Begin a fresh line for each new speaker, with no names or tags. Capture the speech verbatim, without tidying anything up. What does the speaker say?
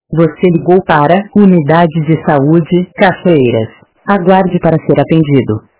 Você ligou para Unidade de Saúde, Cachoeiras. Aguarde para ser atendido.